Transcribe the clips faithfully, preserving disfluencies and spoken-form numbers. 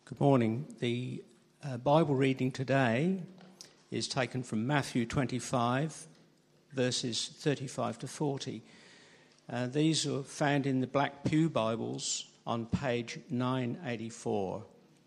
Good morning. The uh, Bible reading today is taken from Matthew twenty-five, verses thirty-five to forty. Uh, these are found in the Black Pew Bibles on page nine eighty-four.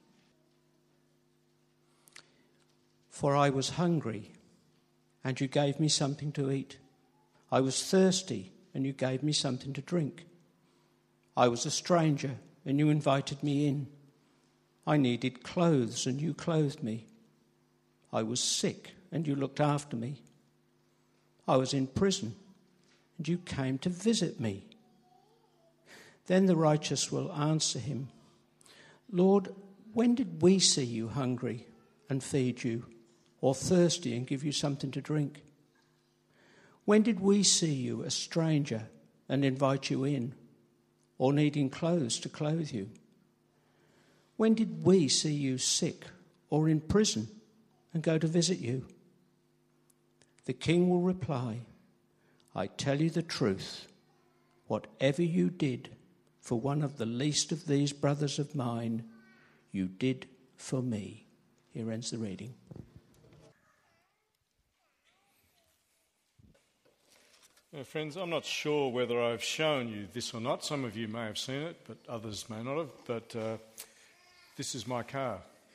For I was hungry, and you gave me something to eat. I was thirsty, and you gave me something to drink. I was a stranger, and you invited me in. I needed clothes, and you clothed me. I was sick, and you looked after me. I was in prison, and you came to visit me. Then the righteous will answer him, Lord, when did we see you hungry and feed you, or thirsty and give you something to drink? When did we see you a stranger and invite you in, or needing clothes to clothe you? When did we see you sick or in prison and go to visit you? The king will reply, I tell you the truth, whatever you did for one of the least of these brothers of mine, you did for me. Here ends the reading. Now, friends, I'm not sure whether I've shown you this or not. Some of you may have seen it, but others may not have. But uh, this is my car.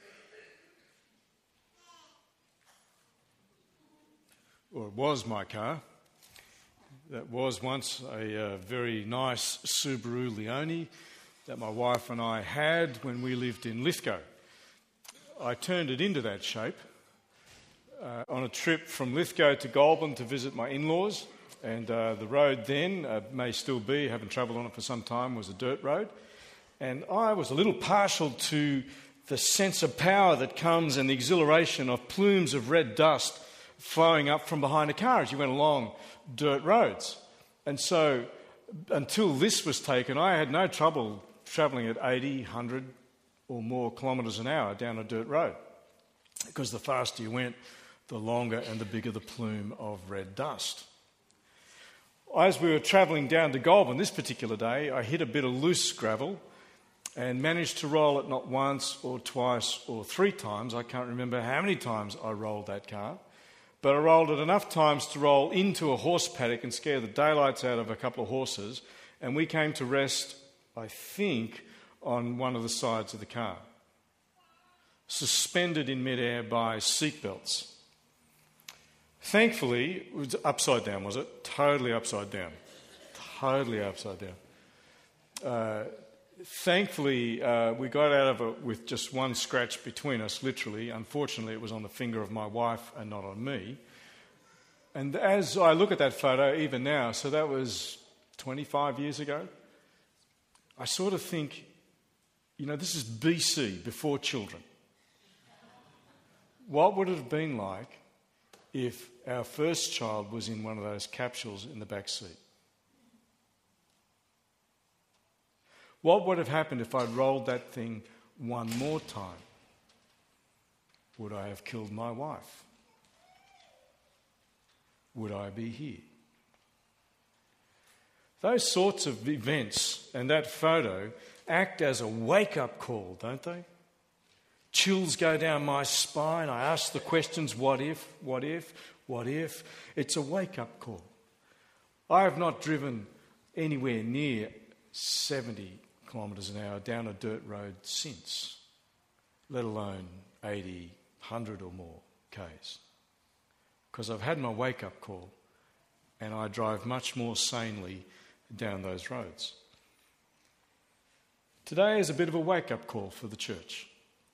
Or it was my car. That was once a uh, very nice Subaru Leone that my wife and I had when we lived in Lithgow. I turned it into that shape uh, on a trip from Lithgow to Goulburn to visit my in-laws. And uh, the road then, uh, may still be, haven't travelled on it for some time, was a dirt road. And I was a little partial to the sense of power that comes and the exhilaration of plumes of red dust flowing up from behind a car as you went along dirt roads. And so until this was taken, I had no trouble travelling at eighty, one hundred or more kilometres an hour down a dirt road. Because the faster you went, the longer and the bigger the plume of red dust. As we were travelling down to Goulburn this particular day, I hit a bit of loose gravel and managed to roll it not once or twice or three times. I can't remember how many times I rolled that car, but I rolled it enough times to roll into a horse paddock and scare the daylights out of a couple of horses, and we came to rest, I think, on one of the sides of the car, suspended in midair by seatbelts. Thankfully, it was upside down, was it? Totally upside down. Totally upside down. Uh, thankfully, uh, we got out of it with just one scratch between us, literally. Unfortunately, it was on the finger of my wife and not on me. And as I look at that photo, even now, so that was twenty-five years ago, I sort of think, you know, this is B C, before children. What would it have been like if our first child was in one of those capsules in the back seat? What would have happened if I'd rolled that thing one more time? Would I have killed my wife? Would I be here? Those sorts of events and that photo act as a wake-up call, don't they? Chills go down my spine. I ask the questions, what if, what if, what if? It's a wake-up call. I have not driven anywhere near seventy kilometres an hour down a dirt road since, let alone eighty, one hundred or more k's. Because I've had my wake-up call and I drive much more sanely down those roads. Today is a bit of a wake-up call for the church.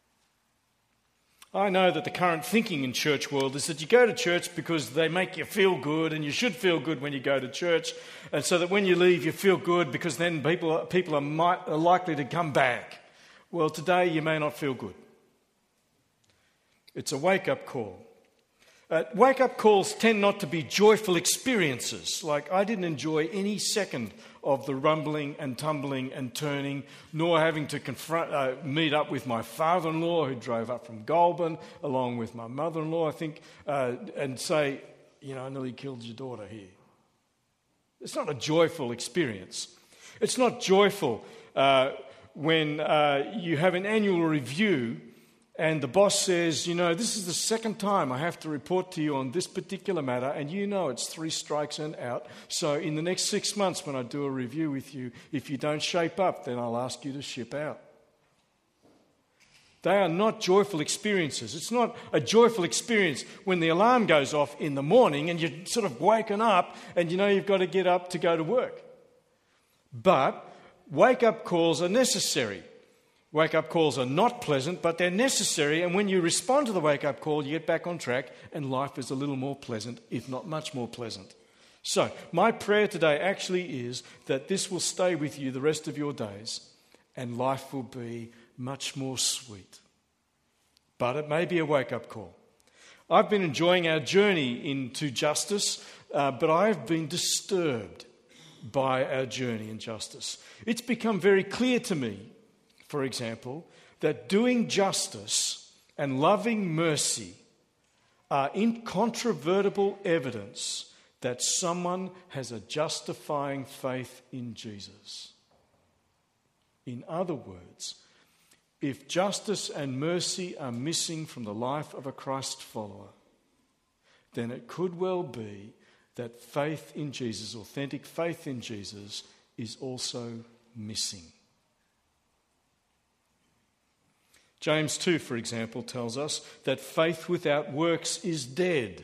I know that the current thinking in church world is that you go to church because they make you feel good, and you should feel good when you go to church, and so that when you leave you feel good because then people, people are, might, are likely to come back. Well, today you may not feel good. It's a wake-up call. Uh, wake-up calls tend not to be joyful experiences. Like, I didn't enjoy any second of the rumbling and tumbling and turning, nor having to confront, uh, meet up with my father-in-law who drove up from Goulburn, along with my mother-in-law, I think, uh, and say, you know, I nearly killed your daughter here. It's not a joyful experience. It's not joyful uh, when uh, you have an annual review and the boss says, you know, this is the second time I have to report to you on this particular matter, and you know it's three strikes and out. So in the next six months when I do a review with you, if you don't shape up, then I'll ask you to ship out. They are not joyful experiences. It's not a joyful experience when the alarm goes off in the morning and you're sort of waken up and you know you've got to get up to go to work. But wake-up calls are necessary. Wake-up calls are not pleasant, but they're necessary, and when you respond to the wake-up call, you get back on track, and life is a little more pleasant, if not much more pleasant. So, my prayer today actually is that this will stay with you the rest of your days, and life will be much more sweet. But it may be a wake-up call. I've been enjoying our journey into justice, uh, but I've been disturbed by our journey in justice. It's become very clear to me, for example, that doing justice and loving mercy are incontrovertible evidence that someone has a justifying faith in Jesus. In other words, if justice and mercy are missing from the life of a Christ follower, then it could well be that faith in Jesus, authentic faith in Jesus, is also missing. James two, for example, tells us that faith without works is dead.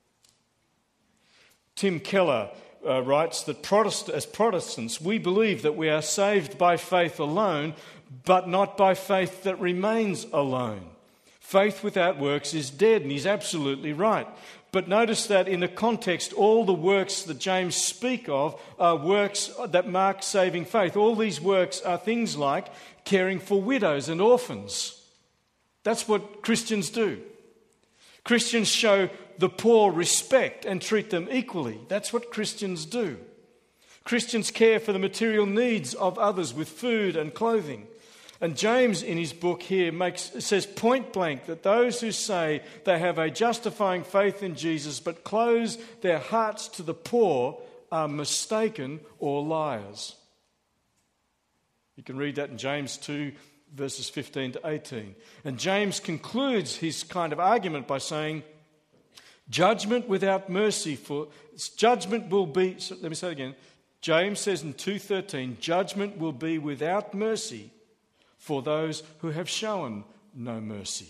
Tim Keller uh, writes that Protest- as Protestants, we believe that we are saved by faith alone, but not by faith that remains alone. Faith without works is dead, and he's absolutely right. But notice that in the context, all the works that James speak of are works that mark saving faith. All these works are things like caring for widows and orphans. That's what Christians do. Christians show the poor respect and treat them equally. That's what Christians do. Christians care for the material needs of others with food and clothing. And James in his book here makes says point blank that those who say they have a justifying faith in Jesus but close their hearts to the poor are mistaken or liars. You can read that in James two, verses fifteen to eighteen. And James concludes his kind of argument by saying, judgment without mercy for judgment will be, so let me say it again. James says in two thirteen, judgment will be without mercy for those who have shown no mercy.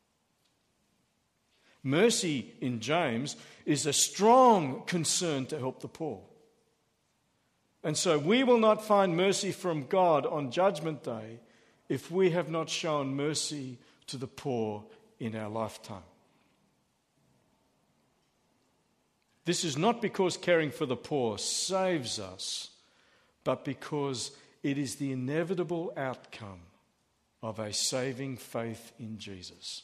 Mercy in James is a strong concern to help the poor. And so we will not find mercy from God on Judgment Day if we have not shown mercy to the poor in our lifetime. This is not because caring for the poor saves us, but because it is the inevitable outcome of a saving faith in Jesus.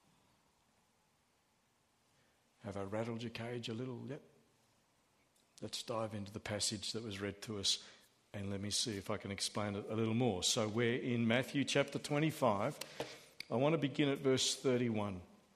Have I rattled your cage a little? Yep. Let's dive into the passage that was read to us, and let me see if I can explain it a little more. So we're in Matthew chapter twenty-five. I want to begin at verse thirty-one.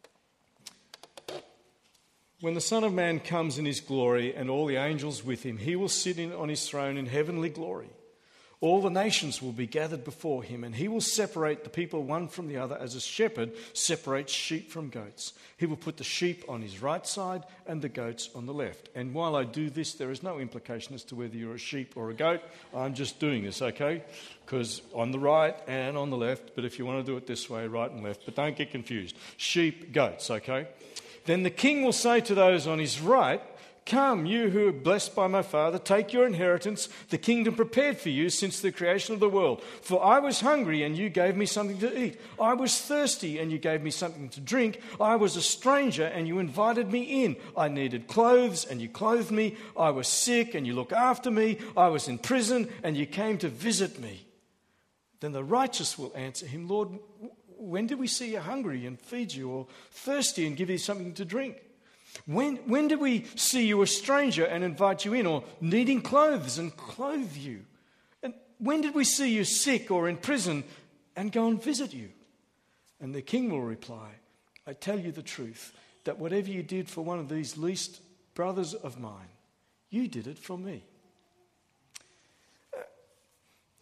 When the Son of Man comes in his glory and all the angels with him, he will sit in, on his throne in heavenly glory. All the nations will be gathered before him, and he will separate the people one from the other as a shepherd separates sheep from goats. He will put the sheep on his right side and the goats on the left. And while I do this, there is no implication as to whether you're a sheep or a goat. I'm just doing this, okay? Because on the right and on the left, but if you want to do it this way, right and left, but don't get confused. Sheep, goats, okay? Then the king will say to those on his right, come, you who are blessed by my Father, take your inheritance, the kingdom prepared for you since the creation of the world. For I was hungry, and you gave me something to eat. I was thirsty, and you gave me something to drink. I was a stranger, and you invited me in. I needed clothes, and you clothed me. I was sick, and you looked after me. I was in prison, and you came to visit me. Then the righteous will answer him, Lord, when did we see you hungry and feed you, or thirsty and give you something to drink? When, when did we see you a stranger and invite you in, or needing clothes and clothe you? And when did we see you sick or in prison and go and visit you? And the king will reply, I tell you the truth, that whatever you did for one of these least brothers of mine, you did it for me.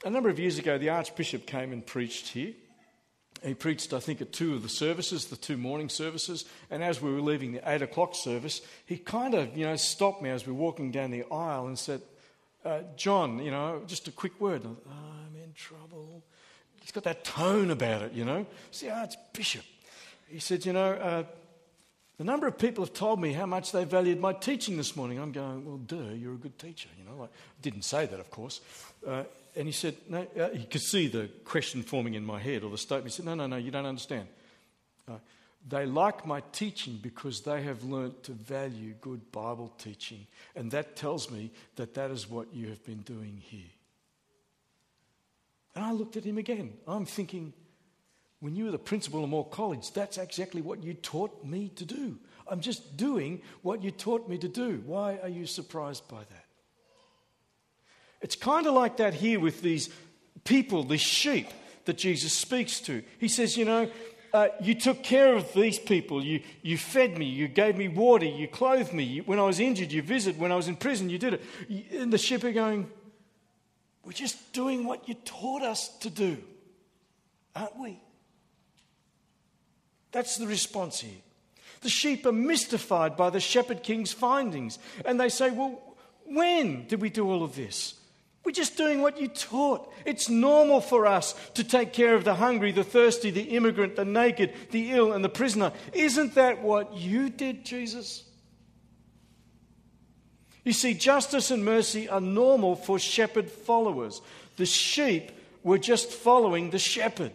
A number of years ago, the Archbishop came and preached here. He preached, I think, at two of the services, the two morning services. And as we were leaving the eight o'clock service, he kind of, you know, stopped me as we were walking down the aisle and said, uh, John, you know, just a quick word. And I thought, oh, I'm in trouble. He's got that tone about it, you know. It's the Archbishop. He said, you know, uh, the number of people have told me how much they valued my teaching this morning. I'm going, well, duh, you're a good teacher, you know. Like, I didn't say that, of course. Uh, And he said, no, uh, he could see the question forming in my head or the statement. He said, no, no, no, you don't understand. Uh, they like my teaching because they have learnt to value good Bible teaching. And that tells me that that is what you have been doing here. And I looked at him again. I'm thinking, when you were the principal of Moore College, that's exactly what you taught me to do. I'm just doing what you taught me to do. Why are you surprised by that? It's kind of like that here with these people, these sheep that Jesus speaks to. He says, you know, uh, you took care of these people. You, you fed me. You gave me water. You clothed me. You, when I was injured, you visited. When I was in prison, you did it. And the sheep are going, we're just doing what you taught us to do, aren't we? That's the response here. The sheep are mystified by the shepherd king's findings. And they say, well, when did we do all of this? We're just doing what you taught. It's normal for us to take care of the hungry, the thirsty, the immigrant, the naked, the ill, and the prisoner. Isn't that what you did, Jesus? You see, justice and mercy are normal for shepherd followers. The sheep were just following the shepherd.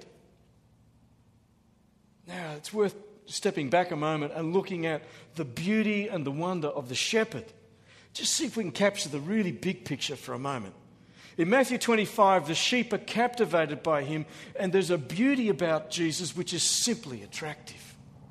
Now, it's worth stepping back a moment and looking at the beauty and the wonder of the shepherd. Just see if we can capture the really big picture for a moment. In Matthew twenty-five, the sheep are captivated by him, and there's a beauty about Jesus which is simply attractive.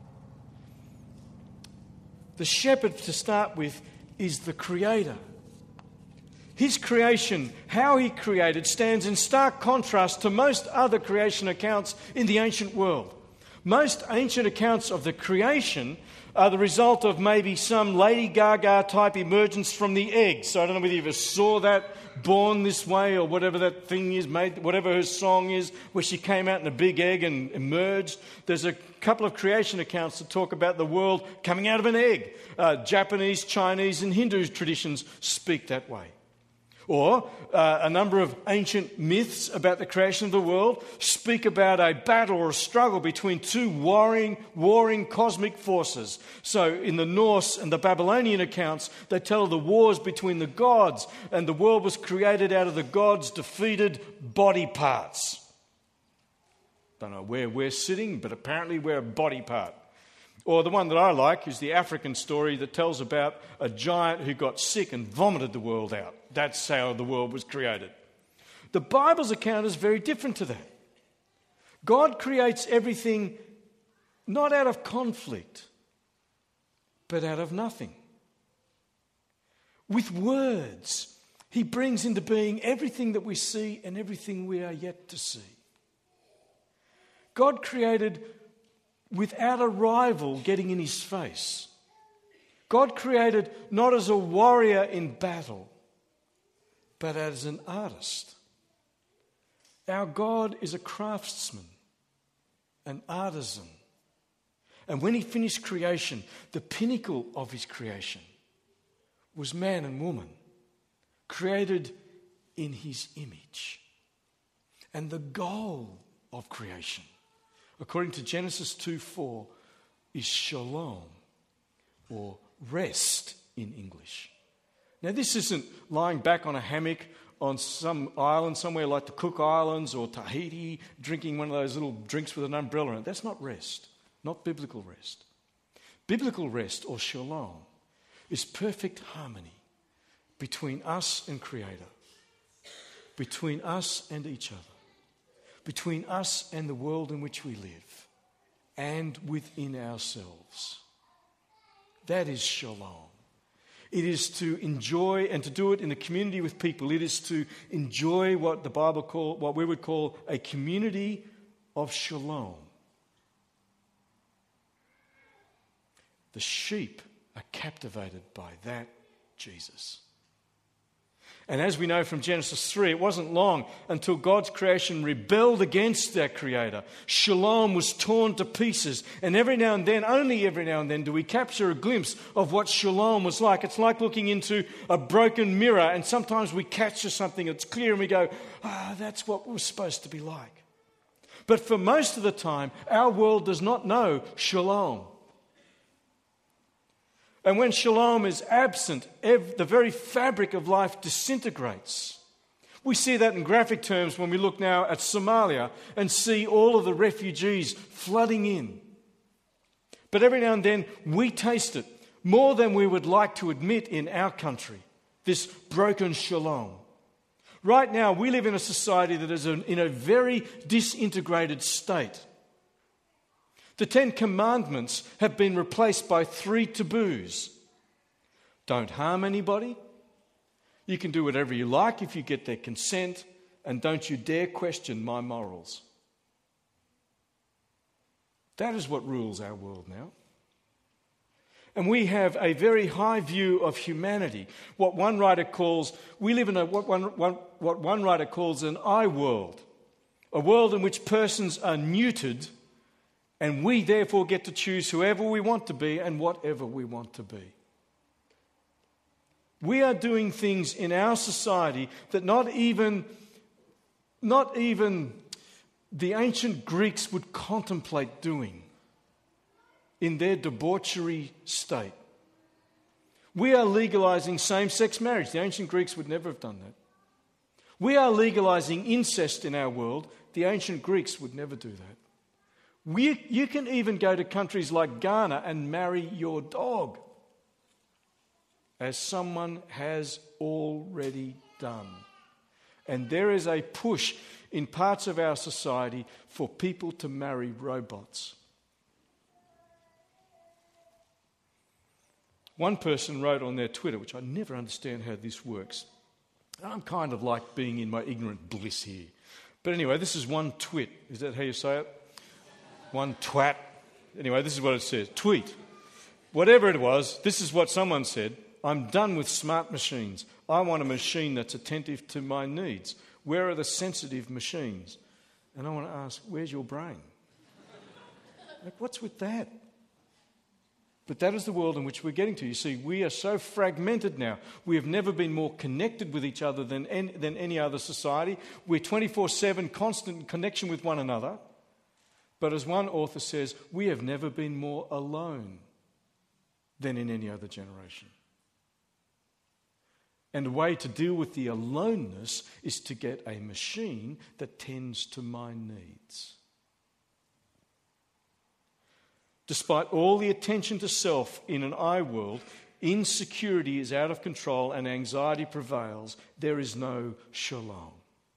The shepherd, to start with, is the creator. His creation, how he created, stands in stark contrast to most other creation accounts in the ancient world. Most ancient accounts of the creation are the result of maybe some Lady Gaga type emergence from the egg. So I don't know whether you ever saw that, Born This Way, or whatever that thing is, made, whatever her song is, where she came out in a big egg and emerged. There's a couple of creation accounts that talk about the world coming out of an egg. Uh, Japanese, Chinese, and Hindu traditions speak that way. Or uh, a number of ancient myths about the creation of the world speak about a battle or a struggle between two warring, warring cosmic forces. So in the Norse and the Babylonian accounts, they tell of the wars between the gods, and the world was created out of the gods' defeated body parts. Don't know where we're sitting, but apparently we're a body part. Or the one that I like is the African story that tells about a giant who got sick and vomited the world out. That's how the world was created. The Bible's account is very different to that. God creates everything not out of conflict, but out of nothing. With words, he brings into being everything that we see and everything we are yet to see. God created without a rival getting in his face. God created not as a warrior in battle, but as an artist. Our God is a craftsman, an artisan. And when he finished creation, the pinnacle of his creation was man and woman, created in his image. And the goal of creation, according to Genesis two four, is shalom, or rest in English. Now, this isn't lying back on a hammock on some island somewhere like the Cook Islands or Tahiti, drinking one of those little drinks with an umbrella in it. That's not rest, not biblical rest. Biblical rest, or shalom, is perfect harmony between us and Creator, between us and each other, between us and the world in which we live, and within ourselves. That is shalom. It is to enjoy and to do it in the community with people. It is to enjoy what the Bible call, what we would call a community of shalom. The sheep are captivated by that Jesus. And as we know from Genesis three, it wasn't long until God's creation rebelled against their Creator. Shalom was torn to pieces. And every now and then, only every now and then, do we capture a glimpse of what shalom was like. It's like looking into a broken mirror, and sometimes we capture something that's clear and we go, ah, oh, that's what it was supposed to be like. But for most of the time, our world does not know shalom. And when shalom is absent, ev- the very fabric of life disintegrates. We see that in graphic terms when we look now at Somalia and see all of the refugees flooding in. But every now and then we taste it more than we would like to admit in our country, this broken shalom. Right now we live in a society that is in a very disintegrated state. The Ten Commandments have been replaced by three taboos. Don't harm anybody. You can do whatever you like if you get their consent. And don't you dare question my morals. That is what rules our world now. And we have a very high view of humanity. What one writer calls, we live in a, what one, one, what one writer calls an I world. A world in which persons are neutered, and we therefore get to choose whoever we want to be and whatever we want to be. We are doing things in our society that not even, not even the ancient Greeks would contemplate doing in their debauchery state. We are legalizing same-sex marriage. The ancient Greeks would never have done that. We are legalizing incest in our world. The ancient Greeks would never do that. We, you can even go to countries like Ghana and marry your dog, as someone has already done. And there is a push in parts of our society for people to marry robots. One person wrote on their Twitter, which I never understand how this works. I'm kind of like being in my ignorant bliss here. But anyway, this is one twit. Is that how you say it? One twat. Anyway, this is what it says. Tweet. Whatever it was, this is what someone said. I'm done with smart machines. I want a machine that's attentive to my needs. Where are the sensitive machines? And I want to ask, where's your brain? Like, what's with that? But that is the world in which we're getting to. You see, we are so fragmented now. We have never been more connected with each other than any, than any other society. We're twenty-four seven constant connection with one another. But as one author says, we have never been more alone than in any other generation. And a way to deal with the aloneness is to get a machine that tends to my needs. Despite all the attention to self in an I world, insecurity is out of control and anxiety prevails. There is no shalom.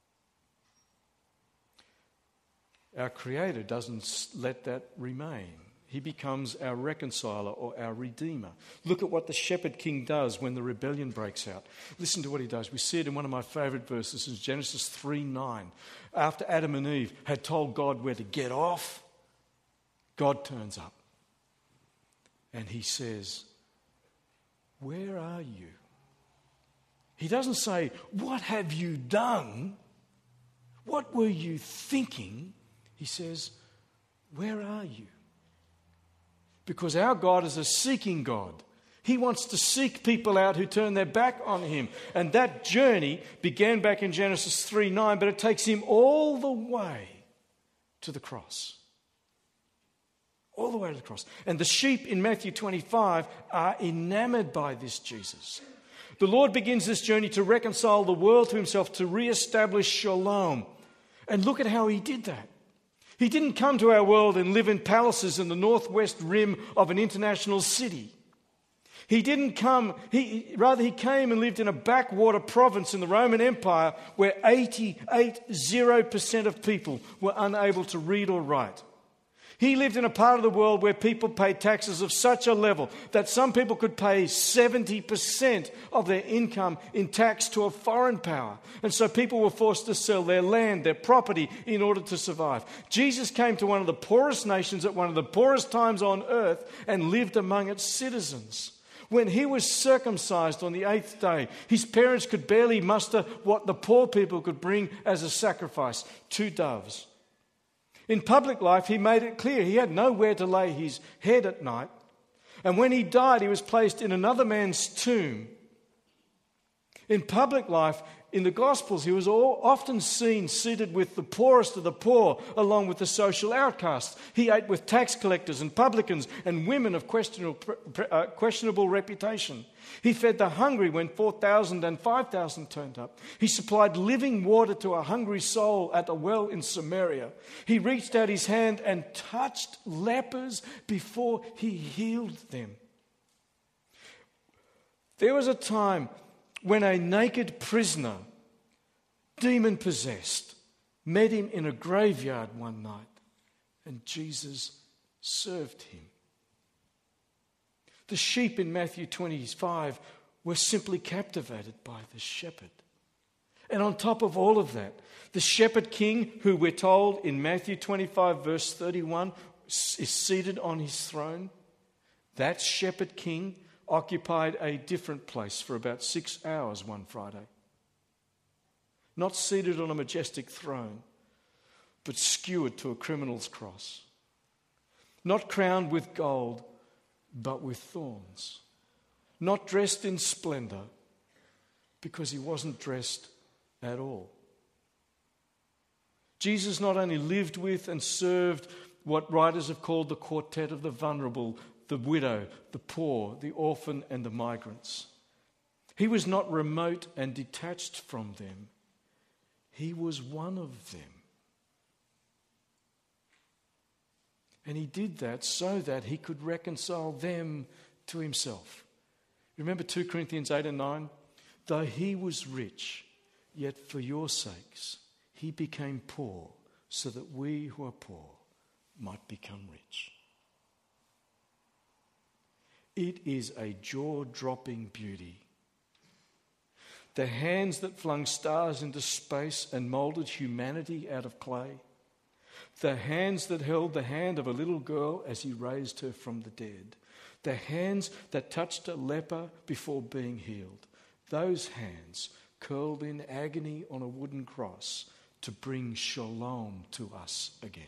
Our Creator doesn't let that remain. He becomes our reconciler or our redeemer. Look at what the shepherd king does when the rebellion breaks out. Listen to what he does. We see it in one of my favourite verses in Genesis three nine. After Adam and Eve had told God where to get off, God turns up and he says, "Where are you?" He doesn't say, "What have you done? What were you thinking?" He says, "Where are you?" Because our God is a seeking God. He wants to seek people out who turn their back on him. And that journey began back in Genesis three nine, but it takes him all the way to the cross. All the way to the cross. And the sheep in Matthew twenty-five are enamored by this Jesus. The Lord begins this journey to reconcile the world to himself, to re-establish shalom. And look at how he did that. He didn't come to our world and live in palaces in the northwest rim of an international city. He didn't come, he, rather he came and lived in a backwater province in the Roman Empire where eighty-eight percent of people were unable to read or write. He lived in a part of the world where people paid taxes of such a level that some people could pay seventy percent of their income in tax to a foreign power. And so people were forced to sell their land, their property, in order to survive. Jesus came to one of the poorest nations at one of the poorest times on earth and lived among its citizens. When he was circumcised on the eighth day, his parents could barely muster what the poor people could bring as a sacrifice, two doves. In public life, he made it clear he had nowhere to lay his head at night. And when he died, he was placed in another man's tomb. In public life, in the Gospels, he was all, often seen seated with the poorest of the poor, along with the social outcasts. He ate with tax collectors and publicans and women of questionable, uh, questionable reputation. He fed the hungry when four thousand and five thousand turned up. He supplied living water to a hungry soul at a well in Samaria. He reached out his hand and touched lepers before he healed them. There was a time when a naked prisoner, demon-possessed, met him in a graveyard one night, and Jesus served him. The sheep in Matthew twenty-five were simply captivated by the shepherd. And on top of all of that, the shepherd king, who we're told in Matthew twenty-five verse thirty-one is seated on his throne, that shepherd king occupied a different place for about six hours one Friday. Not seated on a majestic throne, but skewered to a criminal's cross. Not crowned with gold, but with thorns. Not dressed in splendor, because he wasn't dressed at all. Jesus not only lived with and served what writers have called the quartet of the vulnerable, the widow, the poor, the orphan, and the migrants. He was not remote and detached from them. He was one of them. And he did that so that he could reconcile them to himself. Remember two Corinthians eight and nine? Though he was rich, yet for your sakes he became poor, so that we who are poor might become rich. It is a jaw-dropping beauty. The hands that flung stars into space and moulded humanity out of clay. The hands that held the hand of a little girl as he raised her from the dead. The hands that touched a leper before being healed. Those hands curled in agony on a wooden cross to bring shalom to us again.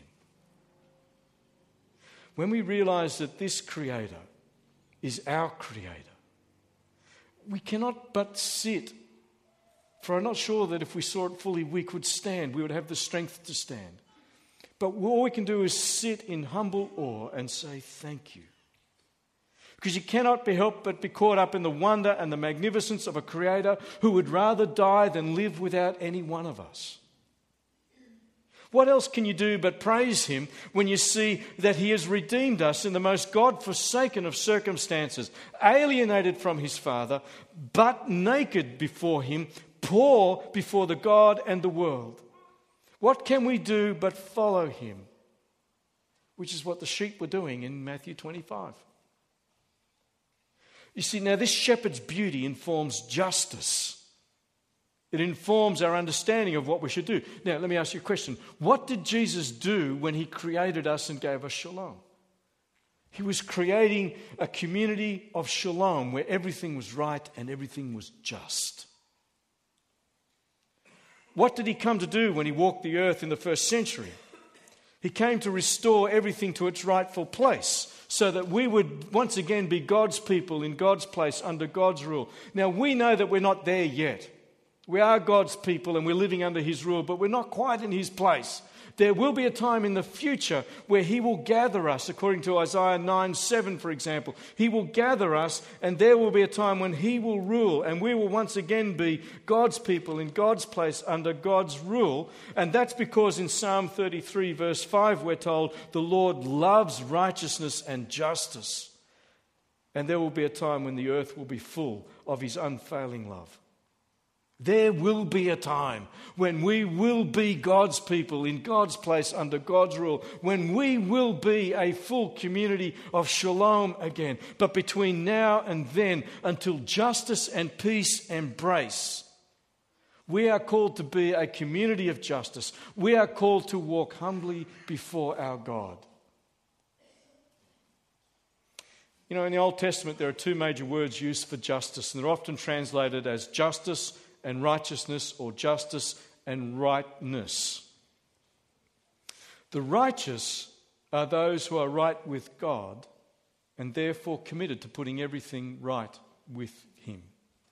When we realize that this Creator is our Creator, we cannot but sit, for I'm not sure that if we saw it fully we could stand, we would have the strength to stand. But all we can do is sit in humble awe and say thank you. Because you cannot be helped but be caught up in the wonder and the magnificence of a Creator who would rather die than live without any one of us. What else can you do but praise Him when you see that He has redeemed us in the most God-forsaken of circumstances, alienated from His Father, but naked before Him, poor before the God and the world? What can we do but follow Him? Which is what the sheep were doing in Matthew twenty-five. You see, now this shepherd's beauty informs justice. It informs our understanding of what we should do. Now, let me ask you a question. What did Jesus do when He created us and gave us shalom? He was creating a community of shalom where everything was right and everything was just. What did He come to do when He walked the earth in the first century? He came to restore everything to its rightful place so that we would once again be God's people in God's place under God's rule. Now, we know that we're not there yet. We are God's people and we're living under His rule, but we're not quite in His place. There will be a time in the future where He will gather us, according to Isaiah nine seven, for example. He will gather us, and there will be a time when He will rule, and we will once again be God's people in God's place under God's rule. And that's because in Psalm thirty-three, verse five, we're told, the Lord loves righteousness and justice. And there will be a time when the earth will be full of His unfailing love. There will be a time when we will be God's people in God's place under God's rule, when we will be a full community of shalom again. But between now and then, until justice and peace embrace, we are called to be a community of justice. We are called to walk humbly before our God. You know, in the Old Testament, there are two major words used for justice, and they're often translated as justice and righteousness, or justice and rightness. The righteous are those who are right with God and therefore committed to putting everything right with Him.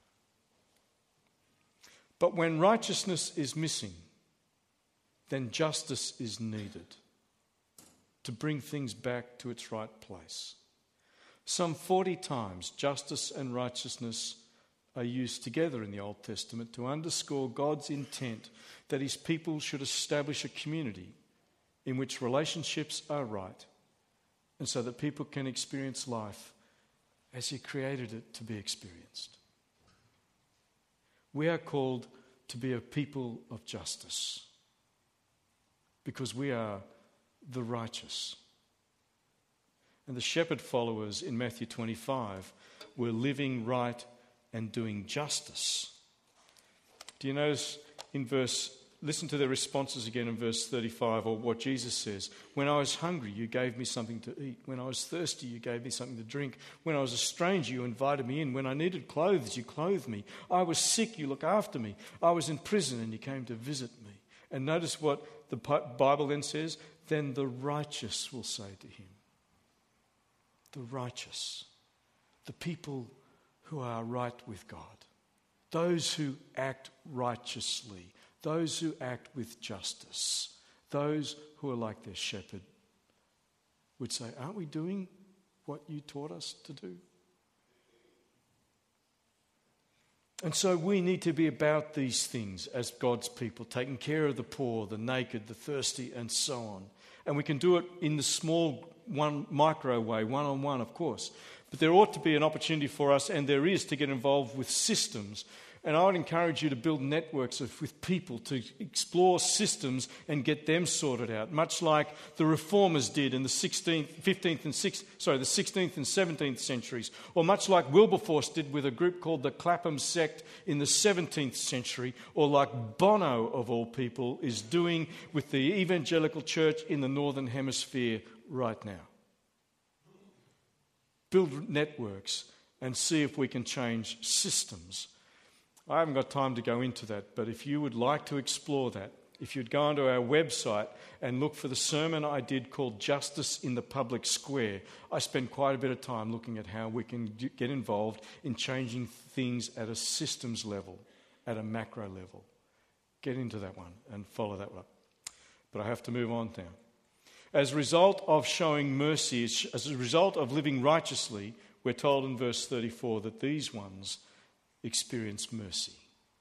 But when righteousness is missing, then justice is needed to bring things back to its right place. Some forty times, justice and righteousness are used together in the Old Testament to underscore God's intent that His people should establish a community in which relationships are right, and so that people can experience life as He created it to be experienced. We are called to be a people of justice because we are the righteous. And the shepherd followers in Matthew twenty-five were living right and doing justice. Do you notice in verse, listen to their responses again in verse thirty-five, or what Jesus says. When I was hungry, you gave me something to eat. When I was thirsty, you gave me something to drink. When I was a stranger, you invited me in. When I needed clothes, you clothed me. I was sick, you looked after me. I was in prison, and you came to visit me. And notice what the Bible then says. Then the righteous will say to him. The righteous. The people who are right with God. Those who act righteously. Those who act with justice. Those who are like their shepherd would say, aren't we doing what you taught us to do? And so we need to be about these things as God's people, taking care of the poor, the naked, the thirsty, and so on. And we can do it in the small, one micro way, one-on-one, of course. But there ought to be an opportunity for us, and there is, to get involved with systems. And I would encourage you to build networks of, with people to explore systems and get them sorted out, much like the Reformers did in the sixteenth, fifteenth and sixth, sorry, the sixteenth and seventeenth centuries, or much like Wilberforce did with a group called the Clapham sect in the seventeenth century, or like Bono, of all people, is doing with the evangelical church in the Northern Hemisphere right now. Build networks and see if we can change systems. I haven't got time to go into that, but if you would like to explore that, if you'd go onto our website and look for the sermon I did called Justice in the Public Square, I spent quite a bit of time looking at how we can get involved in changing things at a systems level, at a macro level. Get into that one and follow that one up. But I have to move on now. As a result of showing mercy, as a result of living righteously, we're told in verse thirty-four that these ones experience mercy.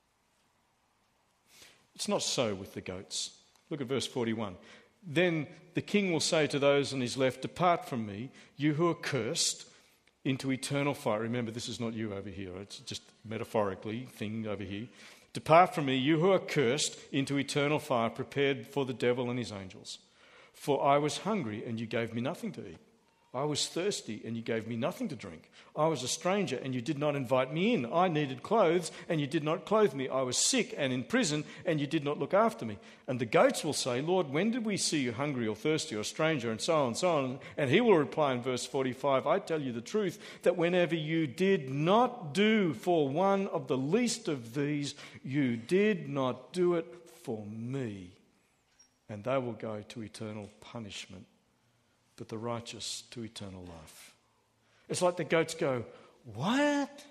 It's not so with the goats. Look at verse forty-one. Then the king will say to those on his left, depart from me, you who are cursed, into eternal fire. Remember, this is not you over here. It's just metaphorically thing over here. Depart from me, you who are cursed, into eternal fire, prepared for the devil and his angels. For I was hungry, and you gave me nothing to eat. I was thirsty, and you gave me nothing to drink. I was a stranger, and you did not invite me in. I needed clothes, and you did not clothe me. I was sick and in prison, and you did not look after me. And the goats will say, Lord, when did we see you hungry or thirsty or a stranger, and so on and so on? And he will reply in verse forty-five, I tell you the truth, that whenever you did not do for one of the least of these, you did not do it for me. And they will go to eternal punishment, but the righteous to eternal life. It's like the goats go, what?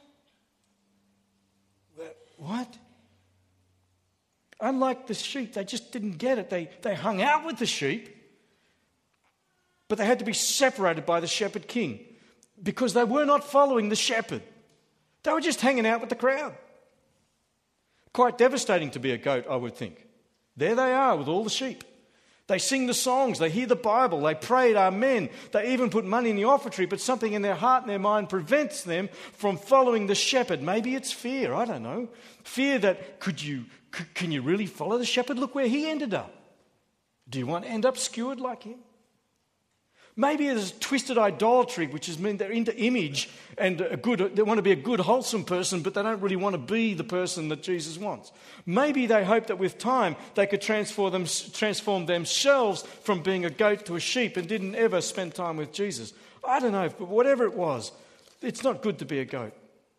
What? Unlike the sheep, they just didn't get it. They, they hung out with the sheep, but they had to be separated by the shepherd king because they were not following the shepherd. They were just hanging out with the crowd. Quite devastating to be a goat, I would think. There they are with all the sheep. They sing the songs, they hear the Bible, they pray Amen. They even put money in the offertory, but something in their heart and their mind prevents them from following the shepherd. Maybe it's fear, I don't know. Fear that, could you, could, can you really follow the shepherd? Look where he ended up. Do you want to end up skewered like him? Maybe there's twisted idolatry, which is mean they're into image and a good, they want to be a good, wholesome person, but they don't really want to be the person that Jesus wants. Maybe they hope that with time they could transform, them, transform themselves from being a goat to a sheep and didn't ever spend time with Jesus. I don't know, but whatever it was, it's not good to be a goat.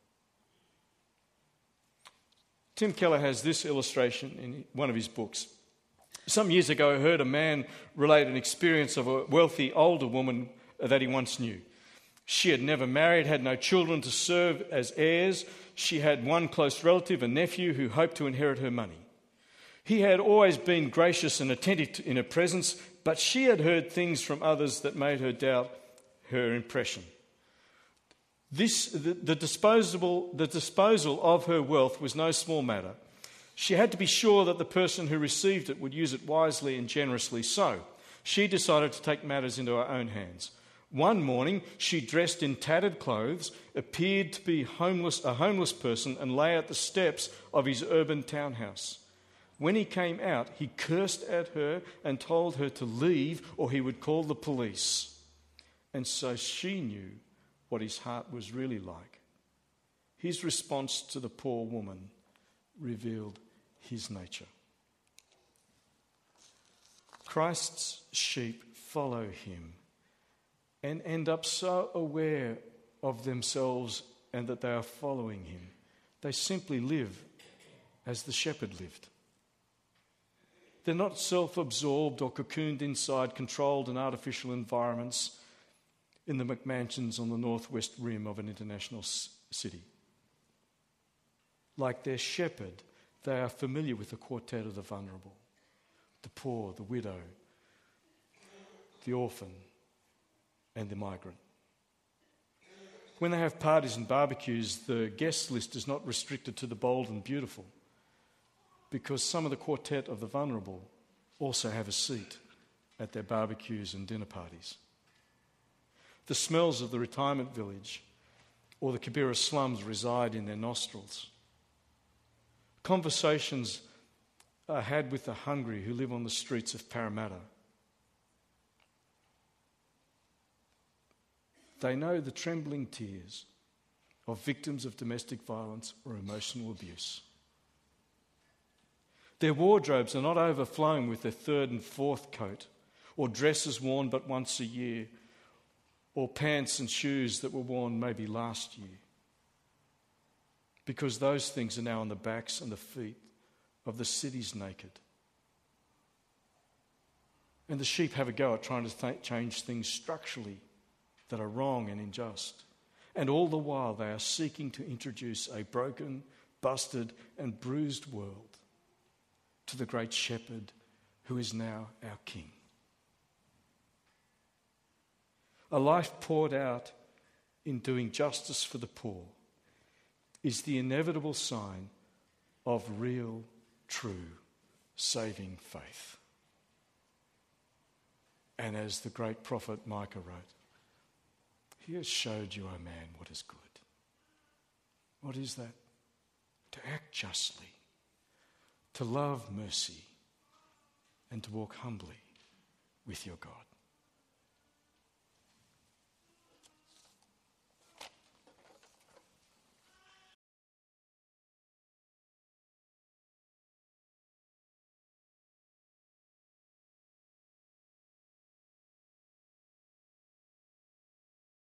Tim Keller has this illustration in one of his books. Some years ago, I heard a man relate an experience of a wealthy older woman that he once knew. She had never married, had no children to serve as heirs. She had one close relative, a nephew, who hoped to inherit her money. He had always been gracious and attentive in her presence, but she had heard things from others that made her doubt her impression. This, the, the, disposable, the disposal of her wealth was no small matter. She had to be sure that the person who received it would use it wisely and generously. So she decided to take matters into her own hands. One morning, she dressed in tattered clothes, appeared to be homeless, a homeless person, and lay at the steps of his urban townhouse. When he came out, he cursed at her and told her to leave or he would call the police. And so she knew what his heart was really like. His response to the poor woman revealed his nature. Christ's sheep follow him and end up so aware of themselves and that they are following him. They simply live as the shepherd lived. They're not self-absorbed or cocooned inside controlled and artificial environments in the McMansions on the northwest rim of an international city. Like their shepherd, they are familiar with the quartet of the vulnerable, the poor, the widow, the orphan, and the migrant. When they have parties and barbecues, the guest list is not restricted to the bold and beautiful, because some of the quartet of the vulnerable also have a seat at their barbecues and dinner parties. The smells of the retirement village or the Kibera slums reside in their nostrils. Conversations are had with the hungry who live on the streets of Parramatta. They know the trembling tears of victims of domestic violence or emotional abuse. Their wardrobes are not overflowing with their third and fourth coat, or dresses worn but once a year, or pants and shoes that were worn maybe last year. Because those things are now on the backs and the feet of the city's naked. And the sheep have a go at trying to th- change things structurally that are wrong and unjust. And all the while they are seeking to introduce a broken, busted and bruised world to the great shepherd who is now our king. A life poured out in doing justice for the poor is the inevitable sign of real, true, saving faith. And as the great prophet Micah wrote, he has showed you, O man, what is good. What is that? To act justly, to love mercy, and to walk humbly with your God.